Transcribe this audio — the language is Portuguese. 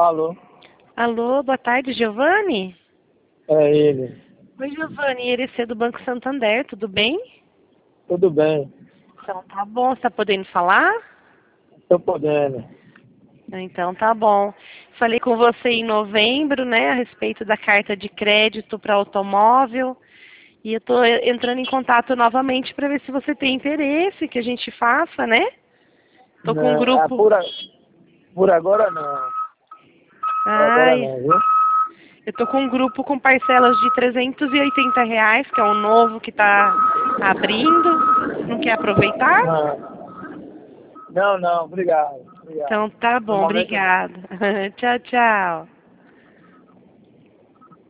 Alô? Alô, boa tarde, Giovanni? É ele. Oi, Giovanni, ERC do Banco Santander, tudo bem? Tudo bem? Então tá bom, você tá podendo falar? Estou podendo. Então tá bom. Falei com você em novembro, né, a respeito da carta de crédito para automóvel. E eu tô entrando em contato novamente para ver se você tem interesse que a gente faça, né? Tô com um Não, grupo. por agora não. Por agora Ai, não, viu? eu tô com um grupo com parcelas de R$ 380, que é o novo que tá abrindo. Não quer aproveitar? Não, não, obrigado. Obrigado. Então tá No bom, momento não. obrigada. Tchau, tchau.